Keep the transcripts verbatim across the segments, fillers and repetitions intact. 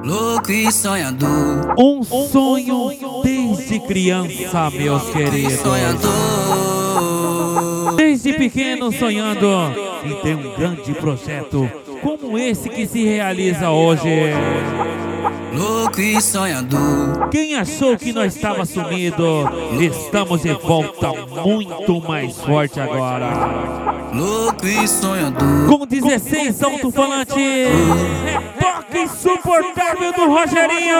louco e sonhador. Um sonho desde criança, meus queridos. Sonhador. Desde pequeno sonhando em ter um grande projeto como esse que se realiza hoje. Louco e sonhador. Quem achou que nós estava sumido, estamos de volta muito mais forte agora. Louco e sonhador. Com dezesseis alto-falantes, toque insuportável do Rogerinho.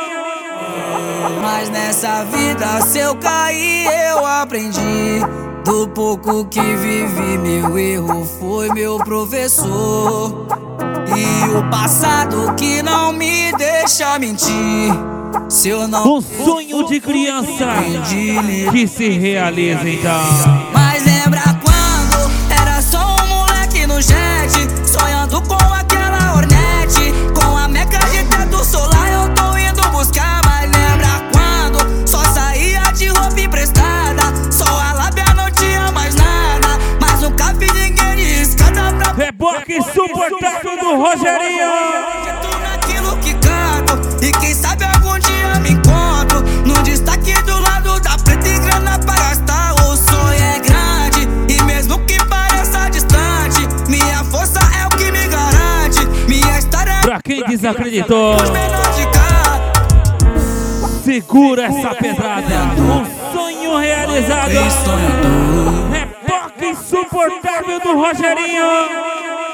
Mas nessa vida, se eu cair, eu aprendi. Do pouco que vivi, meu erro foi meu professor. E o passado que não me deixa mentir. Se eu não um sonho de criança que se realiza então. Mas lembra quando era só um moleque no jet, sonhando com aquela Hornet, com a meca de teto solar eu tô indo buscar. Mas lembra quando só saía de roupa emprestada, só a lábia não tinha mais nada, mas nunca vi ninguém de escada pra... Reboque insuportável do Rogerinho. Acredito naquilo que canto, e quem sabe algum dia me encontro no destaque do lado da preta e grana pra gastar. O sonho é grande e mesmo que pareça distante, minha força é o que me garante. Minha história é... Pra quem desacreditou, os menores de cá. segura essa pedrada. Um sonho realizado. Reboque insuportável do Rogerinho.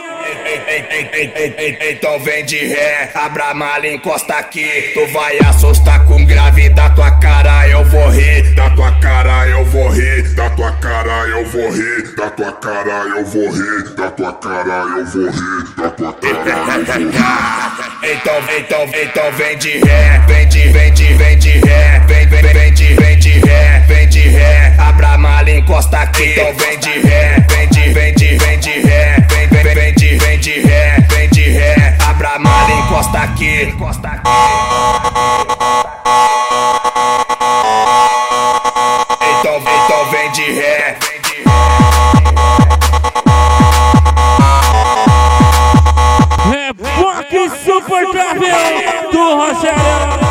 Então vem de ré, abra a mala, encosta aqui. Tu vai assustar com grave, da tua cara eu vou rir. Da tua cara eu vou rir, da tua cara eu vou rir, da tua cara eu vou rir, da tua cara eu vou rir, da tua cara eu vou rir. Então, então, então vem de ré, vem de, vem de, vem de ré, vem, vem, vem de, vem de ré, vem de ré, abra a mala, encosta aqui. Então vem de ré, vem de, vem de, vem de ré, vem, vem, vem de, vem de ré, vem de ré, abra a mala, encosta aqui, encosta aqui. Então, então vem de ré, vem de ré. Reboque insuportável do Rogério.